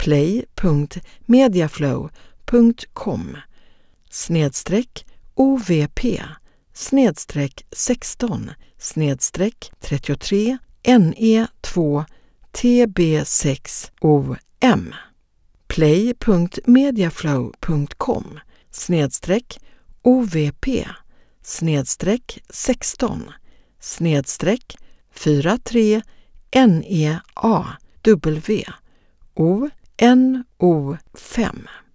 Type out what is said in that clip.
play.mediaflow.com /OVP /16 /33 NE2 TB6OM play.mediaflow.com /OVP /16 /43 NEAW ONO5